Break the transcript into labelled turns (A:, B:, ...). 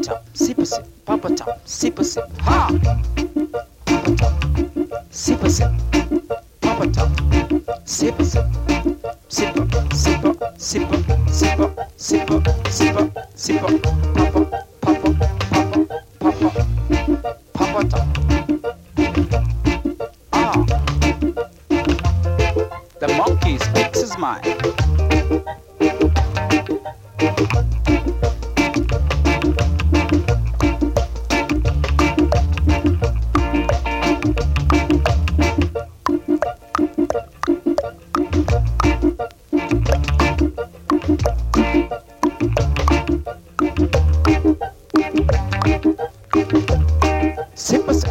A: chop, sip a sip, papa chop, sip a sip, ha! Papa chop, sip a sip, papa chop, sip a sip, sip a, sip a, sip a, sip a, sip a, sip a, sip a, papa, papa, papa, papa, papa chop. Ah, the monkey speaks his mind. Sip a sip.